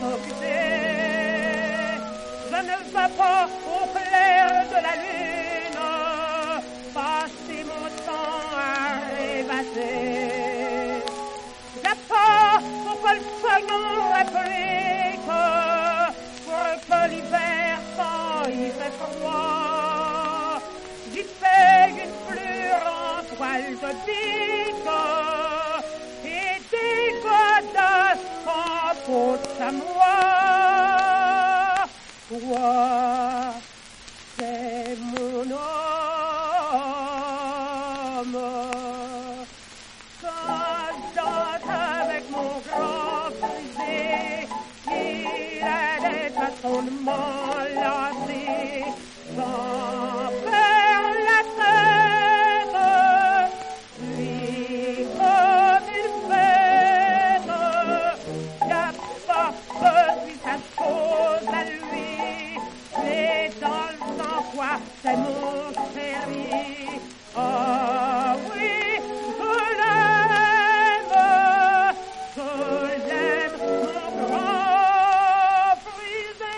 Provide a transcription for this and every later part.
s'occuper. Je ne veux pas au clair de la lune passer mon temps à rêvasser. J'ai pas pour que le soleil réplique, pour que l'hiver quand il fait froid. J'y fais une fleur en toile de pique et des godasses en peau de chamois. Toi, c'est mon homme. Quand je danse avec mon grand frisé, il a des façons de m'enlacer sans faire la tête, lui comme une fête. Y'a pas besoin sa chose à lui, c'est dans le sang quoi, c'est mon chéri. Ah oui, je l'aime, mon grand frisé.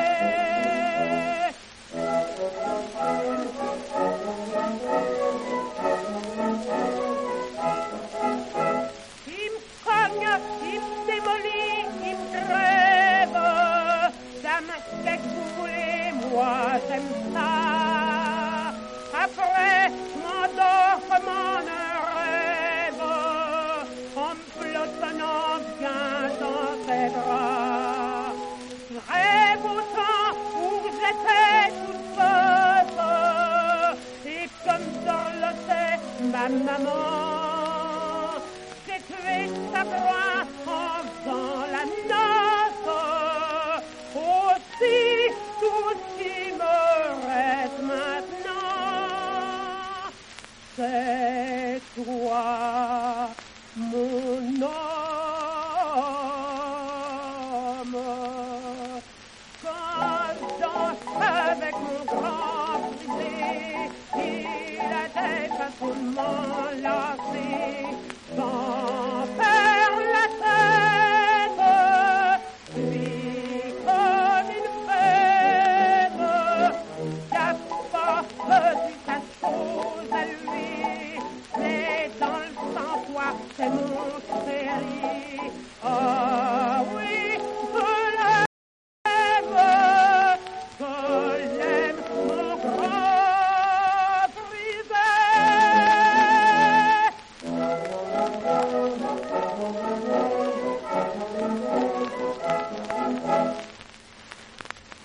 Il me cogne, il me démolit, il me crève. Ça me fait couler, moi j'aime ça. Après, je m'endors comme en un rêve, en me flottonnant bien dans ses bras. Je rêve au temps où j'étais toute seule, et comme dorlotait ma maman, j'ai tué sa proie en faisant la noce. Aussi, tout ce qui me reste maintenant, c'est toi, mon homme. Quand je danse avec mon grand frisé, il a des façons de m'enlacer sans faire la tête, lui comme une fête. Y'a pas besoin sa chose à lui, mais dans le sang toi c'est mon chéri. Ah oui, je l'aime, mon grand frisé.